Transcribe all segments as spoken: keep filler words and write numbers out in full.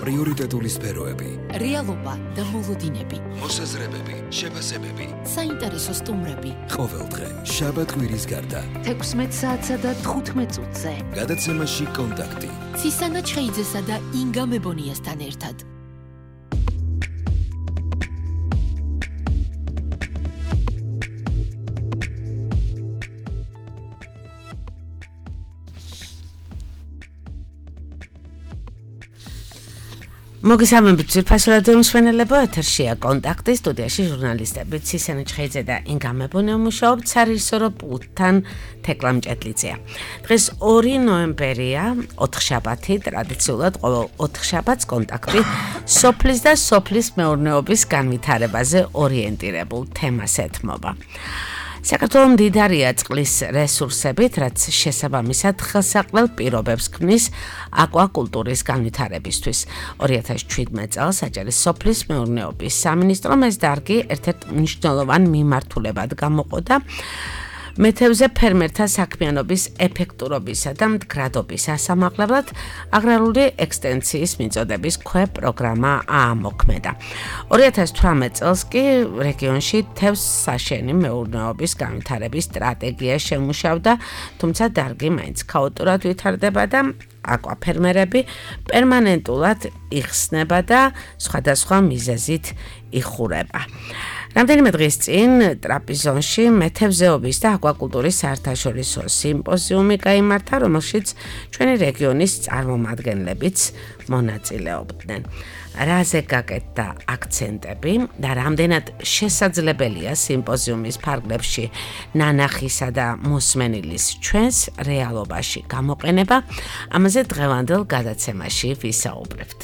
პრიორიტეტული სფეროები, რეალობა და მოლოდინები, მოსაზრებები, შეფასებები, საინტერესო სტუმრები. ყოველდღე, შაბათ-კვირის გარდა, თექვსმეტ საათსა და თხუთმეტ წუთზე. გადაცემაში კონტაქტი. ცისანა ჩხეიძესა და ინგა მებონიასთან ერთად. მოგესალმებით ძვირფასო რადიო მსმენელებო, ეთერშია კონტაქტი, სტუდიაში ჟურნალისტები ცისანა ჩხეიძე და ინგა მებონია მუშაობთ სარისორო პულტთან თეკლა მჭედლიძეა. დღეს ორი ნოემბერია, ოთხშაბათი, ტრადიციულად ყოველ ოთხშაბათს კონტაქტი სოფლის და სოფლის მეურნეობის განვითარებაზე ორიენტირებულ თემას ეთმობა. საქართველოს მდიდარია წყლის რესურსებით, რაც შესაბამისად ხელსაყრელ პირობებს ქმნის აკვაკულტურის განვითარებისთვის. ორი ათას შვიდმეტ წელს აჭარის სოფლის მეურნეობის სამინისტრომ ეს დარგი ერთ-ერთ მნიშვნელოვან მიმართულებად გამოყო. მეთევზე ფერმერთა საქმიანობის ეფექტურობისა და მდგრადობის ასამაღლებლად აგრარული ექსტენსიის მიწოდების ქვეპროგრამა აამოქმედა. ორი ათას თვრამეტ წელს კი რეგიონში თევზ საშენი მეურნეობის განვითარების სტრატეგია შემუშავდა, თუმცა დარგი მაინც ქაოტურად ვითარდება და აკვაფერმერები პერმანენტულად იხსნება და სხვადასხვა მიზეზით იხურება. რამდენიმე დღის წინ ტრაპიზონში მეთევზეობის და აკვაკულტურის საერთაშორისო სიმპოზიუმი გაიმართა, რომელშიც ჩვენი რეგიონის წარმომადგენლებიც მონაწილეობდნენ. რაზე გაკეთდა აქცენტები და რამდენად შესაძლებელია სიმპოზიუმის ფარგლებში ნანახისა და მოსმენილის ჩვენს რეალობაში გამოყენება, ამაზე დღევანდელ გადაცემაში ვისაუბრებთ.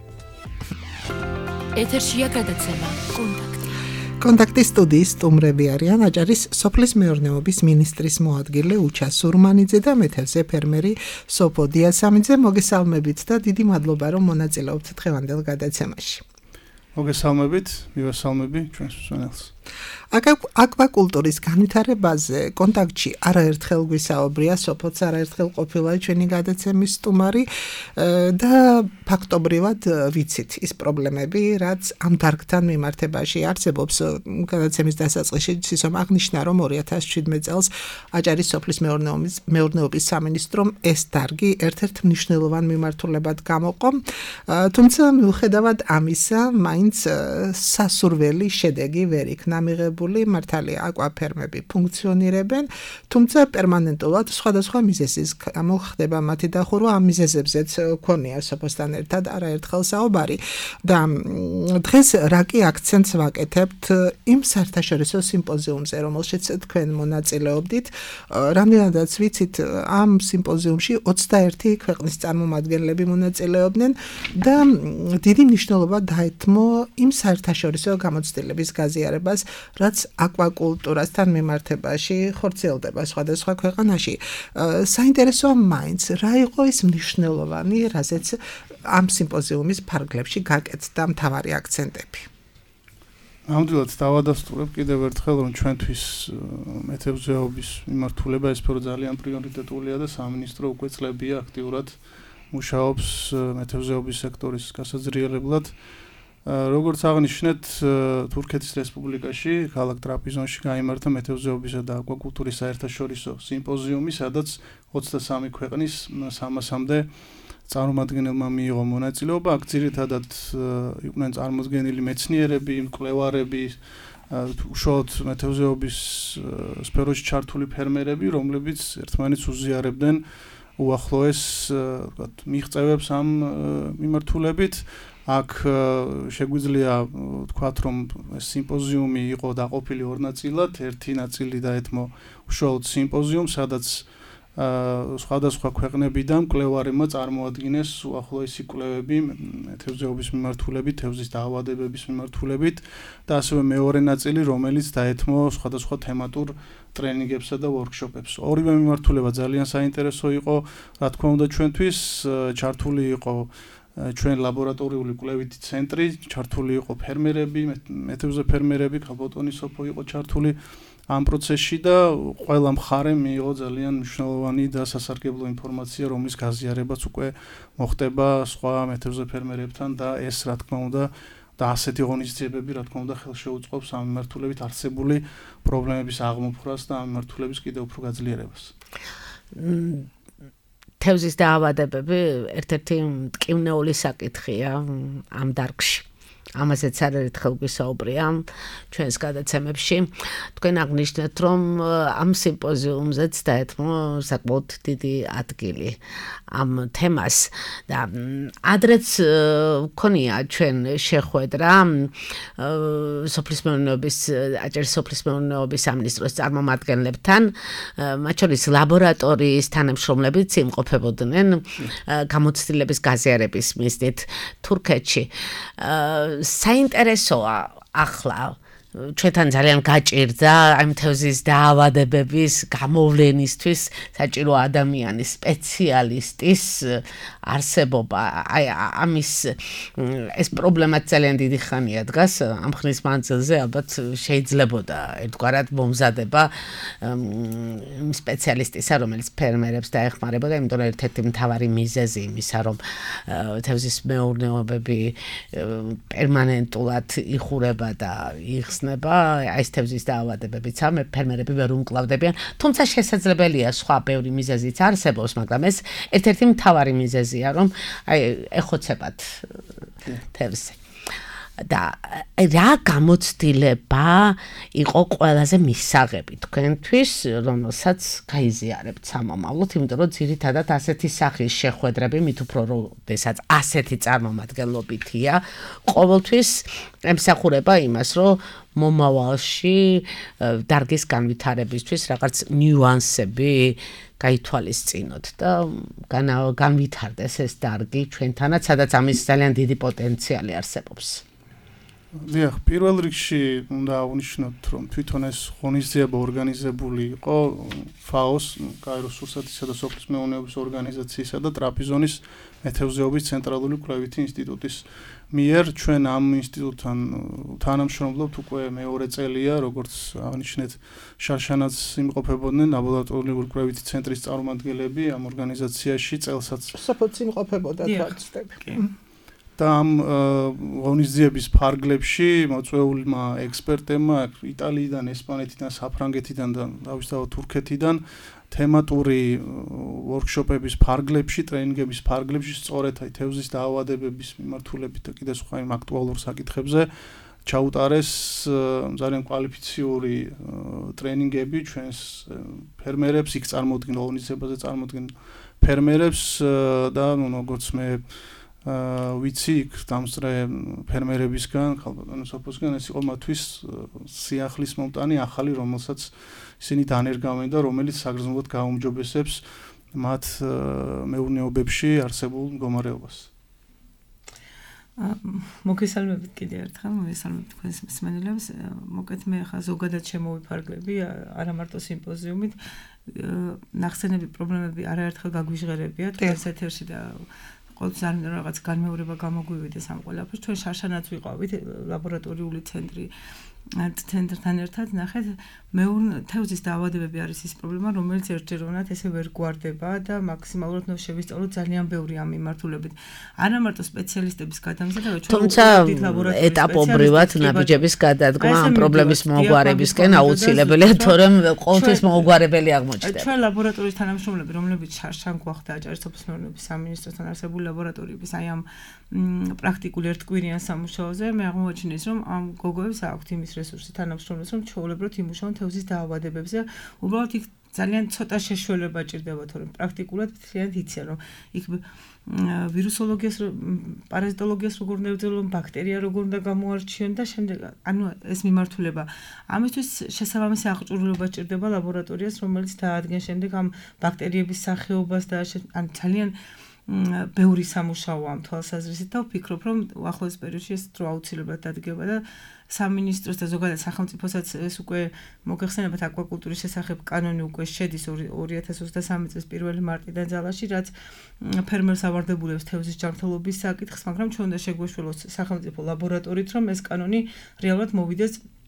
ეთერშია გადაცემა კონტაქტი. კონტაქტის სტუდიის სტუმრები არიან აჭარის სოფლის მეურნეობის მინისტრის მოადგილე უჩა სურმანიძე და მეთევზე ფერმერი სოფო დიასამიძე. მოგესალმებით და დიდი მადლობა, რომ მონაწილეობთ დღევანდელ გადაცემაში. მოგესალმებით, მივესალმები ჩვენს მსმენელს. აკვაკულტურის განვითარებაზე კონტაქტში არაერთხელ გვისაუბრია, სოფოც არაერთხელ ყოფილა ჩვენი გადაცემის სტუმარი და ფაქტობრივად ვიცით ის პრობლემები, რაც ამ დარგთან მიმართებაში არსებობს. გადაცემის დასაწყისში სისხომ აღნიშნა, რომ ორი ათას შვიდმეტ წელს აჭარის სოფლის მეურნეობის მეურნეობის სამინისტრომ ეს დარგი ერთ-ერთ მნიშვნელოვან მიმართულებად გამოყო, თუმცა მიუხედავად ამისა, მაინც სასურველი შედეგი ვერ იქნა მიღებული. მართალია აკვაფერმები ფუნქციონირებენ, თუმცა პერმანენტულად სხვადასხვა მიზეზის გამო ხდება მათი დახურვა. ამ მიზეზებზეც ქონია სოფოსთან ერთად არაერთხელ საუბარი და დღეს რა კი აქცენტს ვაკეთებთ იმ საერთაშორისო სიმპოზიუმზე, რომელშიც თქვენ მონაწილეობდით. რამდენადაც ვიცით, ამ სიმპოზიუმში ოცდაერთი ქვეყნის წარმომადგენლები მონაწილეობდნენ და დიდი მნიშვნელობა დაეთმო იმ საერთაშორისო გამოცდილების გაზიარებას, რაც აკვაკულტურასთან მიმართებაში ხორციელდება სხვადასხვა ქვეყანაში. საინტერესოა მაინც, რა იყო ის მნიშვნელოვანი, რაზეც ამ სიმპოზიუმის ფარგლებში გაკეთდა მთავარი აქცენტები. ნამდვილად დავადასტურებ კიდევ ერთხელ, რომ ჩვენთვის მეთევზეობის მიმართულება ეს სფერო ძალიან პრიორიტეტულია და სამინისტრო უკვე წლებია აქტიურად მუშაობს მეთევზეობის სექტორის გასაძრიებლად. როგორც აღნიშნეთ, თურქეთის რესპუბლიკაში, ქალაქ ტრაპიზონში გაიმართა მეთევზეობისა და აკვაკულტურის საერთაშორისო სიმპოზიუმი, სადაც ოცდასამი ქვეყნის სამასამდე წარმომადგენელმა მიიღო მონაწილეობა. აქ ძირითადად იყვნენ წარმოდგენილი მეცნიერები, მკვლევარები, უშუალოდ მეთევზეობის სფეროში ჩართული ფერმერები, რომლებიც ერთმანეთს უზიარებდნენ უახლოეს მიღწევებს ამ მიმართულებით. აქ შეგვიძლია ვთქვათ, რომ სიმპოზიუმი იყო დაყოფილი ორ ნაწილად. ერთი ნაწილი დაეთმო უშუალოდ სიმპოზიუმს, სადაც სხვადასხვა ქვეყნებიდან მკვლევარებმა წარმოადგინეს უახლოესი კვლევები მეთევზეობის მიმართულებით, თევზის დაავადებების მიმართულებით და ასევე მეორე ნაწილი, რომელიც დაეთმო სხვადასხვა თემატურ ტრენინგებსა და ვორქშოპებს. ორივე მიმართულება ძალიან საინტერესო იყო, რა თქმა უნდა, ჩვენთვის ჩართული იყო ჩვენ ლაბორატორიული კვლევითი ცენტრი, ჩართული იყო ფერმერები, მეთევზე ფერმერები, ქალბატონი სოფო იყო ჩართული ამ პროცესში და ყველა მხარე მიიღო ძალიან მნიშვნელოვანი და სასარგებლო ინფორმაცია, რომლის გაზიარებაც უკვე მოხდება სხვა მეთევზე ფერმერებთან და ეს რა თქმა უნდა და ასეთი ღონისძიებები რა თქმა უნდა ხელშეუწყობს ამ მიმართულებით არსებული პრობლემების აღმოფხვრას და ამ მიმართულების კიდევ უფრო გაძლიერებას. თევზის დაავადებები ერთ-ერთი მტკივნეული საკითხია ამ დარგში. ამაზეც არაერთხელ გვისაუბრია ჩვენს გადაცემებში. თქვენ აღნიშნეთ, რომ ამ სიმპოზიუმზეც დაეთმო საკმაოდ დიდი ადგილი ამ თემას და ადრეც მქონია ჩვენ შეხვედრა სოფლის მეურნეობის აჭარის სოფლის მეურნეობის სამინისტროს წარმომადგენლებთან, მათ შორის ლაბორატორიის თანამშრომლებიც იმყოფებოდნენ გამოცდილების გაზიარების მიზნით თურქეთში. საინტერესოა ახლა ჩვენთან ძალიან გაჭირდა ამ თევზის დაავადებების გამოვლენისთვის საჭირო ადამიანის სპეციალისტის არსებობა. აი ამის ეს პრობლემა ძალიან დიდი ხანია დგას ამ ხნის მანძილზე, ალბათ შეიძლებოდა ერთგვარად მომზადება სპეციალისტისა, რომელიც ფერმერებს დაეხმარებოდა, იმიტომ რომ ერთ-ერთი მთავარი მიზეზი იმისა, რომ თევზის მეურნეობები პერმანენტულად იხურება და იხსნება, აი ეს თევზის დაავადებებიც ამ ფერმერები ვერ უმკლავდებიან, თუმცა შესაძლებელია სხვა ბევრი მიზეზიც არსებობს, მაგრამ ეს ერთ-ერთი მთავარი მიზეზია, რომ აი ეხოცებათ თევზი. და რა გამოცდილება იყო ყველაზე მისაღები თქვენთვის, რომელსაც გაიზიარებთ სამომავლოდ, იმიტომ რომ ძირითადად ასეთი სახის შეხვედრები, მით უფრო როდესაც ასეთი წარმომადგენლობითია, ყოველთვის ემსახურება იმას, რომ მომავალში დარგის განვითარებისთვის რაღაც ნიუანსები გაითვალისწინოთ და განვითარდეს ეს დარგი ჩვენთანაც, სადაც ამის ძალიან დიდი პოტენციალი არსებობს. დიახ, პირველ რიგში უნდა აღნიშნოთ, რომ თვითონ ეს ღონისძიება ორგანიზებული იყო ფაოს, კაიროს სურსათისა და სოფლის მეურნეობის ორგანიზაციისა და ტრაპიზონის მეთევზეობის ცენტრალური კვლევითი ინსტიტუტის მიერ. ჩვენ ამ ინსტიტუტთან თანამშრომლობთ უკვე მეორე წელია, როგორც აღნიშნეთ, შარშანაც იმყოფებოდნენ ლაბორატორიული კვლევითი ცენტრის წარმომადგენლები ამ ორგანიზაციაში წელსაც. სოფლიც იმყოფებოდა თვალწდები. და ამ ღონისძიების ფარგლებში მოწვეულმა ექსპერტებმა იტალიიდან, ესპანეთიდან, საფრანგეთიდან და თავისთავად თურქეთიდან თემატური ვორქშოპების ფარგლებში, ტრენინგების ფარგლებში სწორედ აი თევზის დაავადებების მიმართულებით და კიდე სხვა იმ აქტუალურ საკითხებზე ჩაუტარეს ძალიან კვალიფიციური ტრენინგები ჩვენს ფერმერებს, იქ წარმოდგენ ღონისძიებაზე წარმოდგენ ფერმერებს და ნუ როგორც მე ვიცი, იქ დამსწრე ფერმერებისგან, ხალხის სოფლისგან ეს იყო მათთვის სიახლის მომტანი ახალი, რომელსაც ისინი დანერგავენ და რომელიც საგრძნობლად გაუმჯობესებს მათ მეურნეობებში არსებულ მდგომარეობას. მოგესალმებით კიდევ ერთხელ, მოგესალმებით თქვენს მსმენელებს. მოკეთ მე ხა ზოგადად შემოვიფარგლები, არა მარტო სიმპოზიუმით, ნახსენები პრობლემები არაერთხელ გაგვიჟღერებიათ თქვენს ეთერში და ყოველთვის არ მინდა რაღაც განმეორება გამოგვივიდეს ამ ყველაფერს. ჩვენ შარშანაც ვიყავით ლაბორატორიული ცენტრი ცენტრთან ერთად, ნახეთ, თევზის დაავადებები არის ის პრობლემა, რომელიც ერთჯეროვნად ესე ვერ გვარდება და მაქსიმალურად ნუ შევისწავლოთ ძალიან ბევრი ამ მიმართულებით. არა მარტო სპეციალისტების გადამზადება, ჩვენ თუმცა ეტაპობრივად ნაბიჯების გადადგმა ამ პრობლემის მოგვარებისკენ აუცილებელია, თორემ ყოველთვის მოუგვარებელი აღმოჩნდება. ჩვენ ლაბორატორიის თანამშრომლები, რომლებიც შარშან გვახდა აჭარის სოფლის მეურნეობის სამინისტროსთან არსებული ლაბორატორიების აი ამ პრაქტიკულ ერთკვირიან სამუშაოზე, მე აღმოაჩინეს, რომ ამ გოგოებს აქვთ იმის რესურსი თანამშრომლებს, რომ ჩვეულებრივად იმუშაონ თევზის დაავადებებზე. უბრალოდ იქ ძალიან ცოტა შეშველება ჭირდება, თორემ პრაქტიკულად მთლიანად იციან, რომ იქ ვირუსოლოგიას, პარაზიტოლოგიას როგორ უნდა ევძელონ, ბაქტერია როგორ უნდა გამოარჩიონ და შემდეგ, ანუ ეს მიმართულება. ამისთვის შესაბამისი აღჭურვილობა ჭირდება ლაბორატორიას, რომელიც დაადგენს შემდეგ ამ ბაქტერიების სახეობას და ან ძალიან ბევრი სამუშაო ამ თვალსაზრისით და ვფიქრობ, რომ უახლოეს პერიოდში ეს დრო აუცილებლად დადგება და სამინისტროს და ზოგადად სახელმწიფოსაც ეს უკვე მოგეხსენებათ აკვაკულტურის შესახებ კანონი უკვე შედის ორი ათას ოცდასამი წლის პირველი მარტიდან ძალაში, რაც ფერმერს ავარდებულებს თევზის ჯანმრთელობის საკითხს, მაგრამ ჩვენ უნდა შეგვეშველოს სახელმწიფო ლაბორატორიით, რომ ეს კანონი რეალურად მოვიდეს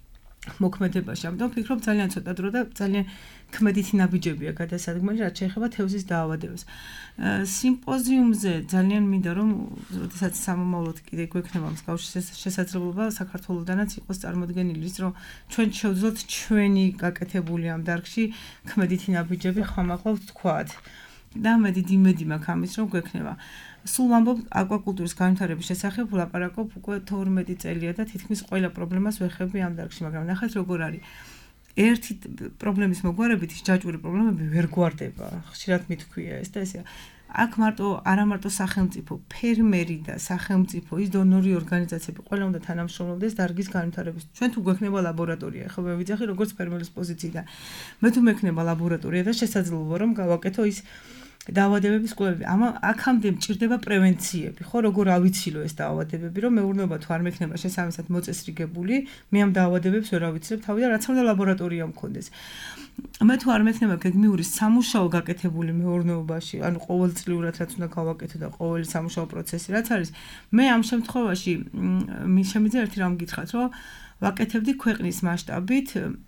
მოქმედებაში. ამიტომ ვფიქრობ ძალიან ცოტა დრო და ძალიან ქმედითი ნაბიჯებია გადასადგმელი, რაც შეეხება თევზის დაავადებებს. სიმპოზიუმზე ძალიან მინდა რომ როდესაც სამომავლოდ კიდე გვექნება მსგავსი შესაძლებლობა საქართველოსდანაც იყოს წარმოდგენილი ის რომ ჩვენ შევძლოთ ჩვენი გაკეთებული ამ დარგში ქმედითი ნაბიჯები ხმამაღლა ვთქვათ. და მე დიდი იმედი მაქვს ამის რომ გვექნება. სულ ვამბობ აკვაკულტურის განვითარების შესახებ ვლაპარაკობ უკვე თორმეტი წელია და თითქმის ყველა პრობლემას ვეხები ამ დარგში, მაგრამ ნახეთ როგორ არის. ერთი პრობლემის მოგვარებით ის ჯაჭვური პრობლემები ვერ გვარდება. ხშირად მithქვია ეს და ესეა. აქ მარტო არა მარტო სახელმწიფო, ფერმერი და სახელმწიფო, ის დონორი ორგანიზაციები ყველა უნდა თანამშრომლობდეს დარგის განვითარების. ჩვენ თუ გვექნება ლაბორატორია, ხო მე ვიძახი როგორც ფერმერის პოზიციიდან. მე თუ მექნება ლაბორატორია და შესაძლებლობა რომ გავაკეთო ის დაავადებების კვლევები. ამა აქამდე მჭირდება პრევენციები, ხო, როგორ ავიცილო ეს დაავადებები, რომ მეურნეობა თუ არ მექნება შესაბამისად მოწესრიგებული, მე ამ დაავადებებს ვერ ავიცილებ თავიდან, რაც უნდა ლაბორატორია მქონდეს. მე თუ არ მექნება გეგმიური სამუშაო გაკეთებული მეურნეობაში, ანუ ყოველწლიურად რაც უნდა გავაკეთო და ყოველი სამუშაო პროცესი რაც არის, მე ამ შემთხვევაში მის შემიძლია ერთი რამ გითხრათ, რომ ვაკეთებდი ქვეყნის მასშტაბით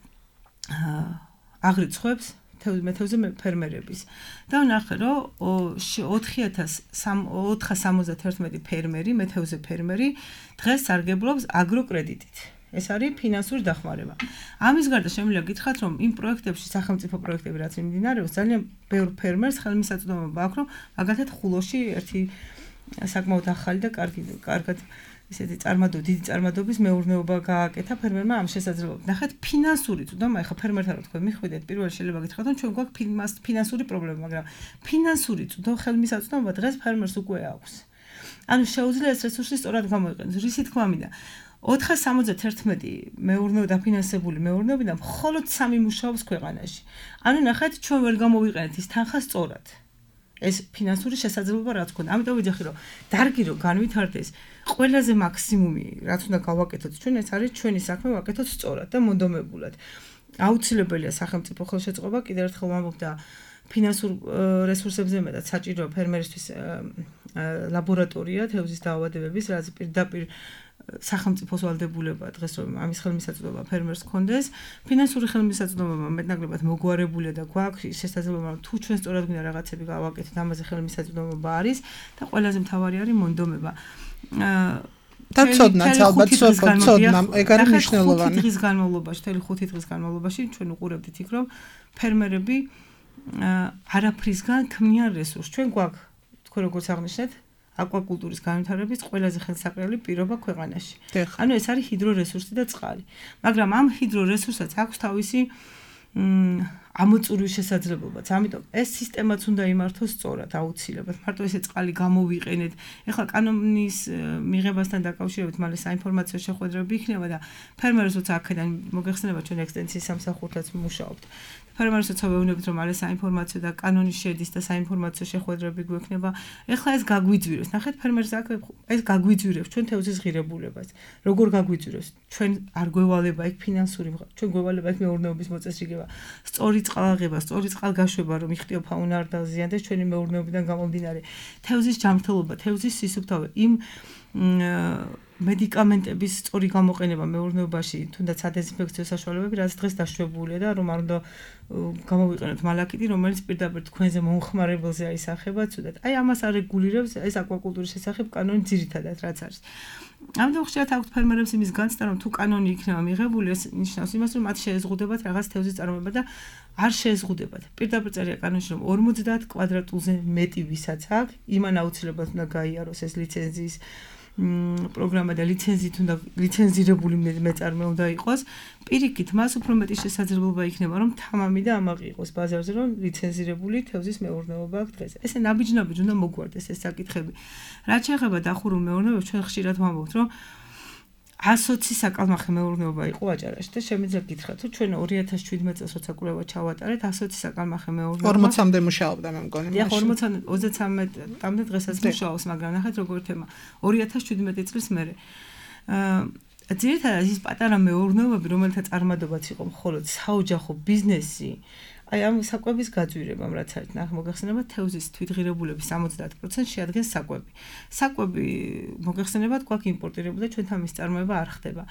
აღრიცხვებს მეთევზე ფერმერების. და ვნახე, რომ ოთხი ათას ოთხას სამოცდაერთმეტი ფერმერი, მეთევზე ფერმერი დღეს სარგებლობს აგროკრედიტით. ეს არის ფინანსური დახმარება. ამის გარდა შემიძლია გითხრათ, რომ იმ პროექტებში, სახელმწიფო პროექტები, რაც მიმდინარეობს, ძალიან ბევრ ფერმერს ხელმისაწვდომობა აქვს, რომ მაგალითად ხულოში ერთი საკმაოდ ახალი და კარგი კარგად ისეთი წარმადო დიდი წარმადობის მეურნეობა გააკეთა ფერმერმა ამ შესაძლებლობით. ნახეთ, ფინანსური წვდომა, ეხა ფერმერთან თქვენ მიხვიდეთ, პირველ შეიძლება გითხრათ, რომ ჩვენ გვაქვს ფინანსური პრობლემა, მაგრამ ფინანსური წვდომა ხელმისაწვდომობა დღეს ფერმერს უკვე აქვს. ანუ შეუძლია ეს რესურსი სწორად გამოიყენოს. რისი თქმა მინდა. ოთხას სამოცდაერთმეტი მეურნეობა დაფინანსებული მეურნეობიდან მხოლოდ სამი მუშაობს ქვეყანაში. ანუ ნახეთ, ჩვენ ვერ გამოვიყენეთ ის თანხა სწორად. ეს ფინანსური შესაძლებლობა რაც ქონდა. ამიტომ ვიძახი, რომ დარგი რომ განვითარდეს, ყველაზე მაქსიმუმი რაც უნდა გავაკეთოთ ჩვენ, ეს არის ჩვენი საქმე ვაკეთოთ სწორად და მონდომებულად. აუცილებელია სახელმწიფო ხელშეწყობა, კიდევ ერთხელ ვამბობ და ფინანსურ რესურსებზე მეტად საჭიროა ფერმერისთვის ლაბორატორია თევზის დაავადებების, რაც პირდაპირ სახელმწიფოს ვალდებულება დღეს რომ ამის ხელმისაწვდომობა ფერმერს კონდეს, ფინანსური ხელმისაწვდომობა მეტნაკლებად მოგვარებულია და გვაქვს შესაძლებლობა რომ თუ ჩვენ სწორად გვინდა რაღაცები გავაკეთოთ, ამაზე ხელმისაწვდომობა არის და ყველაზე მთავარი არის მონდომება. და ცოდნაც ალბათ ცოდნა, ეგ არის მნიშვნელოვანი. ხუთი დღის განმავლობაში, თელი ხუთი დღის განმავლობაში ჩვენ უყურებდით იქ რომ ფერმერები არაფრისგან ქმნიან რესურსს. ჩვენ გვაქვს თქვენ როგორც აღნიშნეთ აკვაკულტურის განვითარების ყველაზე ხელსაყრელი პირობა ქვეყანაში. ანუ ეს არის ჰიდრორესურსი და წყალი. მაგრამ ამ ჰიდრორესურსაც აქვს თავისი ამოწურვის შესაძლებლობაც. ამიტომ ეს სისტემაც უნდა იმართოს სწორად, აუცილებლად. მარტო ესე წყალი გამოვიყენეთ. ეხლა კანონის მიღებასთან დაკავშირებით მალე საინფორმაციო შეხვედრები იქნება და ფერმერს როცა აქედან მოგეხსენება ჩვენ ექსტენსიის სამსახურთაც მუშაობთ. ფერმერს როცა ვეუბნებით რომ მალე საინფორმაციო და კანონი შედის და საინფორმაციო შეხვედრები გვექნება, ეხლა ეს გაგვიძვირებს. ნახეთ ფერმერს აქ ეს გაგვიძვირებს ჩვენ თევზის ღირებულებას. როგორ გაგვიძვირებს? ჩვენ არ გვევალება იქ ფინანსური, ჩვენ გვევალება იქ მეურნეობის მოწესრიგება. სწორი წყალაღება, სწორი წყალგაშვება, რომ იხტიო ფაუნა არ დაზიანდეს ჩვენი მეურნეობიდან გამომდინარე. თევზის ჯანმრთელობა, თევზის სისუფთავე, იმ მედიკამენტების სწორი გამოყენება მეურნეობაში, თუნდაც სადეზინფექციო საშუალებები, რაც დღეს დაშვებულია და რომ არ უნდა გამოვიყენოთ მალაკიტი, რომელიც პირდაპირ თქვენზე მომხმარებელზე აისახება ცუდად. აი ამას არეგულირებს ეს აკვაკულტურის შესახებ კანონი ძირითადად რაც არის. ამიტომ ხშირად აქვთ ფერმერებს იმის განცდა, რომ თუ კანონი იქნება მიღებული, ეს ნიშნავს იმას, რომ მათ შეეზღუდებათ რაღაც თევზის წარმოება და არ შეეზღუდებათ. პირდაპირ წერია კანონში, რომ ორმოცდაათ კვადრატულზე მეტი ვისაც აქვს, იმან აუცილებლად უნდა გაიაროს ეს ლიცენზიის პროგრამა და ლიცენზიით უნდა ლიცენზირებული მეწარმე უნდა იყოს. პირიქით, მას უფრო მეტი შესაძლებლობა იქნება, რომ თამამი და ამაყი იყოს ბაზარზე, რომ ლიცენზირებული თევზის მეურნეობა აქვს დღეს. ესე ნაბიჯ-ნაბიჯ უნდა მოგვარდეს ეს საკითხები. რაც შეეხება დახურულ მეურნეობას, ჩვენ ხშირად ვამბობთ, რომ ასოცი საკალმახე მეურნეობა იყო აჭარაში და შემიძლია გითხრათ, რომ ჩვენ ორი ათას შვიდმეტ წელს როცა კვლევა ჩავატარეთ, ასოცი საკალმახე მეურნეობა ორმოცამდე მუშაობდა მე მგონი. დიახ, ოცდათრამეტამდე დღესაც მუშაობს, მაგრამ ნახეთ როგორ თემა. ორი ათას შვიდმეტი წლის მერე. აა ძირითადად ის პატარა მეურნეობები, რომელთა წარმადობაც იყო მხოლოდ საოჯახო ბიზნესი, აი ამ საკვების გაძვირებამ რაც არის ნახ მოგეხსენება თევზის თვითღირებულების სამოცდაათ პროცენტს შეადგენს საკვები. საკვები მოგეხსენებათ გვაქვს იმპორტირებული და ჩვენთან მის წარმოება არ ხდება.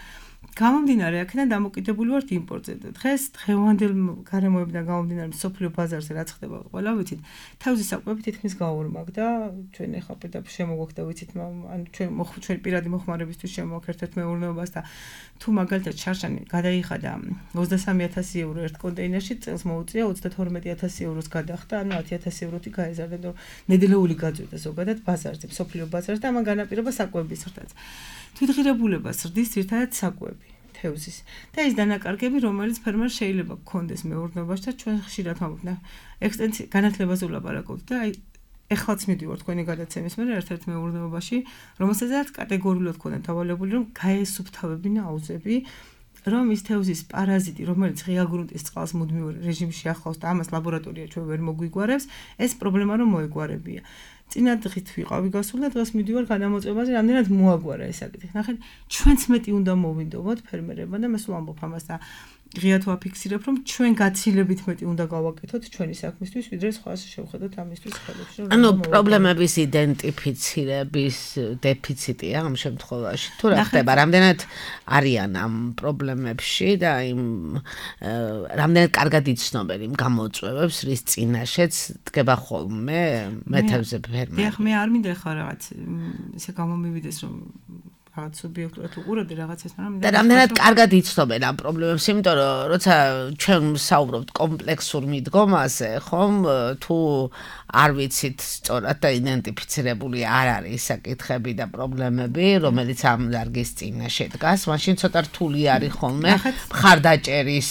გამომდინარე აქედან დამოკიდებული ვართ იმპორტზე. დღეს დღევანდელ გარემოებიდან გამომდინარე მსოფლიო ბაზარზე რაც ხდება, ყველა ვიცით, თავის საკვები თითქმის გაორმაგ და ჩვენ ეხლა პირდაპირ შემოგვაქვს და ვიცით, ანუ ჩვენ ჩვენ პირადი მოხმარებისთვის შემოგვაქვს ერთ-ერთ მეურნეობას და თუ მაგალითად შარშანი გადაიხადა ოცდასამი ათასი ევრო ერთ კონტეინერში, წელს მოუწია ოცდათორმეტი ათასი ევროს გადახდა, ანუ ათი ათასი ევროთი გაეზარდა და ნედლეული გაძვიდა ზოგადად ბაზარზე, მსოფლიო ბაზარზე და ამან განაპირობა საკვების ზრდაც. თვითღირებულებას ზრდის ერთადად საკვები თევზის და ის დანაკარგები, რომელიც ფერმერს შეიძლება გქონდეს მეურნეობაში და ჩვენ ხშირად ვამბობთ, ექსტენსიო განათლებაზე ვლაპარაკობთ და აი ეხლაც მიდივარ თქვენი გადაცემის მერე ერთ-ერთ მეურნეობაში, რომელსაც კატეგორიულად ქონდა დავალებული, რომ გაესუფთავებინა აუზები, რომ ის თევზის პარაზიტი, რომელიც ღია გრუნტის წყალს მუდმივ რეჟიმში ახლავს და ამას ლაბორატორია ჩვენ ვერ მოგვიგვარებს, ეს პრობლემა რომ მოეგვარებია. წინა დღით ვიყავი გასული და დღეს მიდივარ გადამოწმებაზე, რამდენად მოაგვარა ეს საკითხი. ნახეთ, ჩვენც მეტი უნდა მოვინდომოთ ფერმერებმა და მე სულ ამბობ ამას და ღიად ვაფიქსირებ, რომ ჩვენ გაცილებით მეტი უნდა გავაკეთოთ ჩვენი საქმისთვის, ვიდრე სხვა შევხედოთ ამისთვის ხელებში. ანუ პრობლემების იდენტიფიცირების დეფიციტია ამ შემთხვევაში. თუ რა ხდება, რამდენად არიან ამ პრობლემებში და იმ რამდენად კარგად იცნობენ იმ გამოწვევებს, რის წინაშეც დგება ხოლმე მეთევზე ფერმერი. დიახ, მე არ მინდა ხარ რაღაც ესე გამომივიდეს რომ რაღაც სუბიექტურად უყურებდი რაღაცას, მაგრამ და რამდენად კარგად იცნობენ ამ პრობლემებს, იმიტომ რომ როცა ჩვენ საუბრობთ კომპლექსურ მიდგომაზე, ხომ, თუ არ ვიცით სწორად და იდენტიფიცირებული არ არის საკითხები და პრობლემები, რომელიც ამ დარგის წინაშე დგას, მაშინ ცოტა რთული არის ხოლმე მხარდაჭერის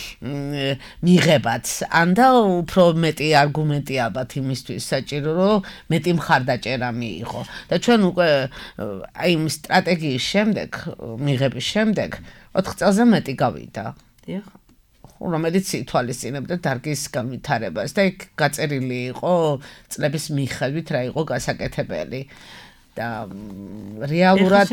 მიღებაც. ან და უფრო მეტი არგუმენტი ალბათ იმისთვის საჭირო, რომ მეტი მხარდაჭერა მიიღო. და ჩვენ უკვე აი იმ სტრატეგიის შემდეგ, მიღების შემდეგ ოთხ წელზე მეტი გავიდა. დიახ. რომელიც ითვალისწინებდა დარგის განვითარებას და იქ გაწერილი იყო წლების მიხედვით რა იყო გასაკეთებელი. და რეალურად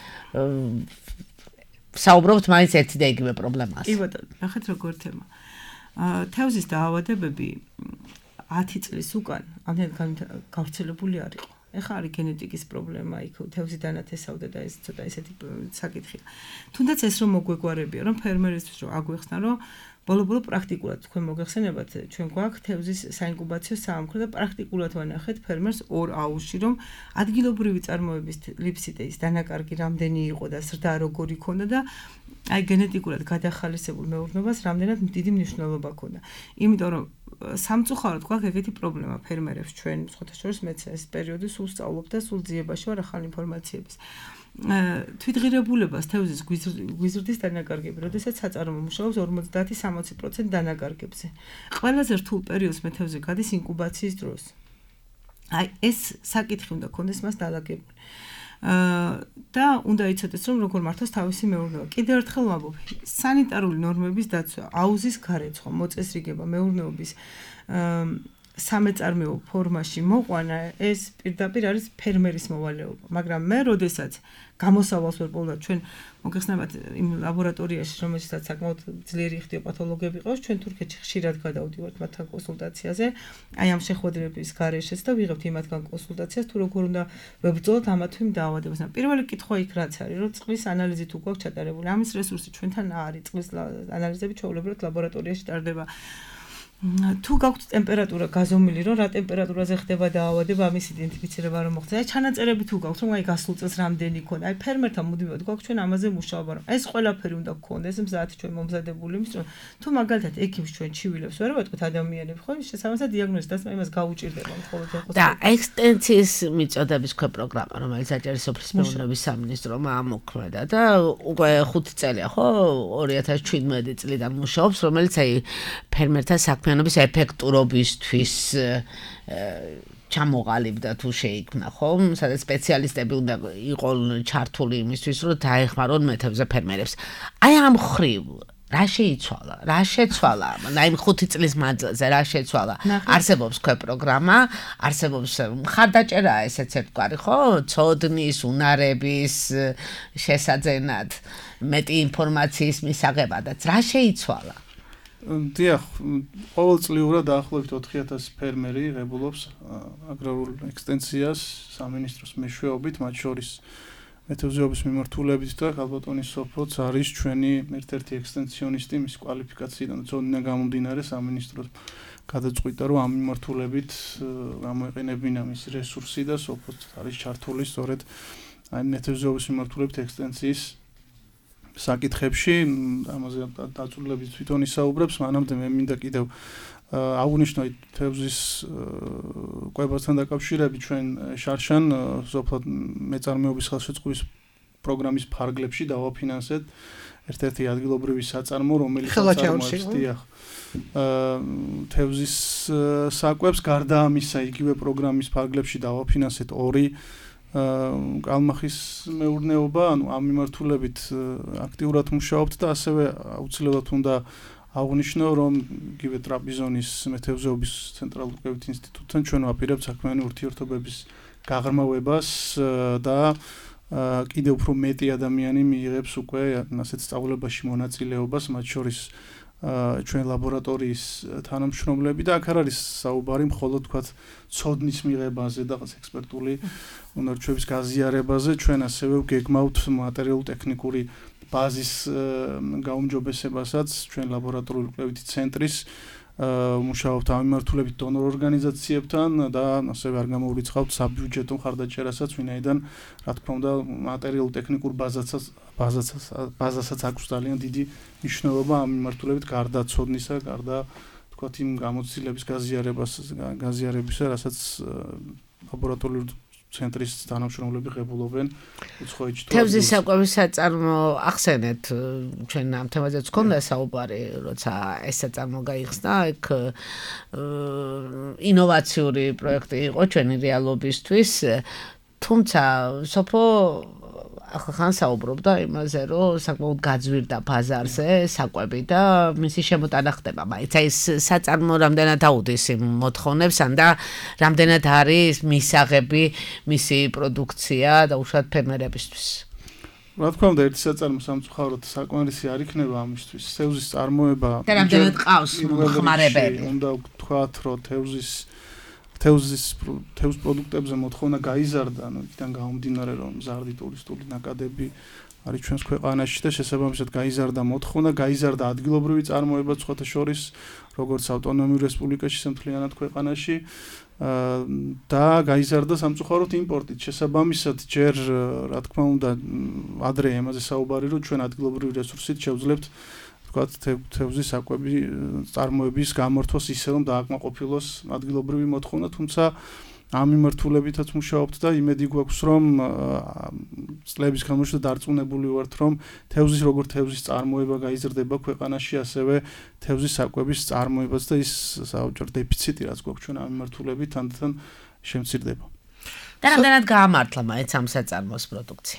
საუბრობთ მაინც ერთი და იგივე პრობლემას. კი ბატონო, ნახეთ როგორ თემა. თევზის დაავადებები ათი წლის უკან ამდენად გავრცელებული არ იყო. ეხლა არის გენეტიკის პრობლემა, იქ თევზი დანათესავდა და ეს ცოტა ესეთი საკითხია. თუნდაც ეს რომ მოგვეგვარებია, რომ ფერმერისთვის რომ აგვეხსნა, რომ ბოლო-ბოლო პრაქტიკულად თქვენ მოგეხსენებათ, ჩვენ გვაქვს თევზის საინკუბაციო საამქრო და პრაქტიკულად ვანახეთ ფერმერს ორ აუზში, რომ ადგილობრივი წარმოების ლიფსიტეის დანაკარგი რამდენი იყო და ზრდა როგორი ქონდა და აი გენეტიკურად გადახალისებულ მეურნეობას რამდენად დიდი მნიშვნელობა ქონდა. იმიტომ რომ სამწუხაროდ გვაქვს ეგეთი პრობლემა ფერმერებს ჩვენ სხვათა შორის მეც ეს პერიოდი სულ სწავლობ და სულ ძიებაში ვარ ახალი ინფორმაციების. თვითღირებულებას თევზის გვიზრდის დანაკარგები, როდესაც საწარმო მუშაობს ორმოცდაათი სამოცი პროცენტი დანაკარგებზე. ყველაზე რთულ პერიოდს მე თევზი გადის ინკუბაციის დროს. აი ეს საკითხი უნდა ქონდეს მას დალაგებული. და უნდა იცოდეს რომ როგორ მართავს თავისი მეურნეობა. კიდევ ერთხელ ვამბობ, სანიტარული ნორმების დაცვა, აუზის გარეცხვა, მოწესრიგება, მეურნეობის სამეწარმეო ფორმაში მოყვანა, ეს პირდაპირ არის ფერმერის მოვალეობა. მაგრამ მე როდესაც გამოსავალს ვერ პოვდა ჩვენ მოგეხსენებათ იმ ლაბორატორიაში, რომელშიც საკმაოდ ძლიერი იხტიოპათოლოგები ყავს, ჩვენ თურქეთში ხშირად გადავდივართ მათთან კონსულტაციაზე, აი ამ შეხვედრების გარეშეც და ვიღებთ იმათგან კონსულტაციას, თუ როგორ უნდა ვებრძოლოთ ამა თუ იმ დაავადებას. პირველი კითხვა იქ რაც არის, რომ წყლის ანალიზი თუ გვაქვს ჩატარებული, ამის რესურსი ჩვენთან არის, წყლის ანალიზები ჩვეულებრივად ლაბორატორიაში ტარდება. თუ გაქვთ ტემპერატურა გაზომილი, რომ რა ტემპერატურაზე ხდება დაავადება, ამის იდენტიფიცირება რომ მოხდეს. აი ჩანაწერები თუ გაქვთ, რომ აი გასულ წელს რამდენი ქონდა. აი ფერმერთან მუდმივად გვაქვს ჩვენ ამაზე მუშაობა, რომ ეს ყველაფერი უნდა გქონდეს, მზად ჩვენ მომზადებული იმის, რომ თუ მაგალითად ექიმს ჩვენ ჩივილებს ვერ ვეთქვით ადამიანებს, ხო, შესაბამისად დიაგნოზის დასმა იმას გაუჭირდება მხოლოდ ეხოს. და ექსტენსიის მიწოდების ქვე პროგრამა, რომელიც აჯანყების მეურნეობის სამინისტრომ ამოქმედა და უკვე ხუთი წელია, ხო, ორი ათას შვიდმეტი წლიდან მუშაობს, რომელიც აი ფერმერთა საქმე ეფექტურობისთვის ჩამოყალიბდა თუ შეიქმნა, ხო? სადაც სპეციალისტები უნდა იყონ ჩართული იმისთვის, რომ დაეხმარონ მეთევზე ფერმერებს. აი ამ ხრივ რა შეიცვალა? რა შეცვალა? აი იმ ხუთი წლის მანძილზე რა შეცვალა? არსებობს ქვე პროგრამა, არსებობს მხარდაჭერა, ესეც ერთგვარი, ხო? ცოდნის, უნარების შესაძენად, მეტი ინფორმაციის მისაღებადაც რა შეიცვალა? დიახ, ყოველწლიურად დაახლოებით ოთხი ათასი ფერმერი ღებულობს აგრარულ ექსტენსიას სამინისტროს მეშვეობით, მათ შორის მეთევზეობის მიმართულებით და ქალბატონის სოფროც არის ჩვენი ერთ-ერთი ექსტენსიონისტი მის კვალიფიკაციიდან წოდნა გამომდინარე სამინისტროს გადაწყვიტა რომ ამ მიმართულებით გამოეყენებინა მის რესურსი და სოფროც არის ჩართული სწორედ აი მეთევზეობის მიმართულებით ექსტენსიის საკითხებში ამაზე დაწვრილებით თვითონ ისაუბრებს მანამდე მე მინდა კიდევ აღვნიშნო თევზის კვებასთან დაკავშირებით ჩვენ შარშან სოფლად მეწარმეობის ხელშეწყობის პროგრამის ფარგლებში დავაფინანსეთ ერთ-ერთი ადგილობრივი საწარმო რომელიც ხელაჩაურში დიახ თევზის საკვებს გარდა ამისა იგივე პროგრამის ფარგლებში დავაფინანსეთ ორი კალმახის მეურნეობა ანუ ამ მიმართულებით აქტიურად მუშაობთ და ასევე აუცილებლად უნდა აღვნიშნო რომ იგივე ტრაპიზონის მეთევზეობის ცენტრალურ კვლევით ინსტიტუტთან ჩვენ ვაპირებთ საქმიანი ურთიერთობების გაღრმავებას და კიდევ უფრო მეტი ადამიანი მიიღებს უკვე ასეთ სწავლებაში მონაწილეობას მათ შორის ჩვენ ლაბორატორიის თანამშრომლები და აქ არ არის საუბარი მხოლოდ თქვათ ცოდნის მიღებაზე და ექსპერტული უნარჩვების გაზიარებაზე ჩვენ ასევე ვგეგმავთ მატერიალურ-ტექნიკური ბაზის გაუმჯობესებასაც ჩვენ ლაბორატორიული კვლევითი ცენტრის მუშაობთ ამ მიმართულებით დონორ ორგანიზაციებთან და ასევე არ გამოურიცხავთ საბიუჯეტო მხარდაჭერასაც ვინაიდან რა თქმა უნდა მატერიალურ-ტექნიკურ ბაზასაც ბაზასაც ბაზასაც აქვს ძალიან დიდი მნიშვნელობა ამ მიმართულებით გარდა ცოდნისა, გარდა თქვათ იმ გამოცდილების გაზიარებას გაზიარებისა, რასაც ლაბორატორიული ცენტრის თანამშრომლები ღებულობენ უცხოეთში. თევზის საკვების საწარმო ახსენეთ ჩვენ ამ თემაზეც გქონდა საუბარი, როცა ეს საწარმო გაიხსნა, იქ ინოვაციური პროექტი იყო ჩვენი რეალობისთვის, თუმცა სოფო ახლა საუბრობდა იმაზე, რომ საკმაოდ გაძვირდა ბაზარზე საკვები და მისი შემოტანა ხდება, მაგრამ ეს საწარმო რამდენად აუდის იმ მოთხოვნებს ან და რამდენად არის მისაღები მისი პროდუქცია და უშუალოდ ფერმერებისთვის. რა თქმა უნდა, ერთი საწარმო სამწუხაროდ საკმარისი არ იქნება ამისთვის. თევზის წარმოება და რამდენად ყავს ხმარებელი. უნდა ვთქვათ, რომ თევზის თევზის თევზ პროდუქტებზე მოთხოვნა გაიზარდა, ანუ იქიდან გამომდინარე, რომ მზარდი ტურისტული ნაკადები არის ჩვენს ქვეყანაში და შესაბამისად გაიზარდა მოთხოვნა, გაიზარდა ადგილობრივი წარმოება სხვათა შორის, როგორც ავტონომიურ რესპუბლიკაში, მთლიანად ქვეყანაში და გაიზარდა სამწუხაროდ იმპორტით. შესაბამისად, ჯერ რა თქმა უნდა, ადრე ამაზე საუბარი, რომ ჩვენ ადგილობრივი რესურსით შევძლებთ თქვათ თევზის საკვები წარმოების გამართვას ისე რომ დააკმაყოფილოს ადგილობრივი მოთხოვნა, თუმცა ამ მიმართულებითაც მუშაობთ და იმედი გვაქვს რომ წლების განმავლობაში დარწმუნებული ვართ რომ თევზის როგორც თევზის წარმოება გაიზრდება ქვეყანაში, ასევე თევზის საკვების წარმოებაც და ის საერთოდ დეფიციტი რაც გვაქვს ჩვენ ამ მიმართულებით თანდათან შემცირდება. და რამდენად გაამართლა მაინც ამ საწარმოს პროდუქცია?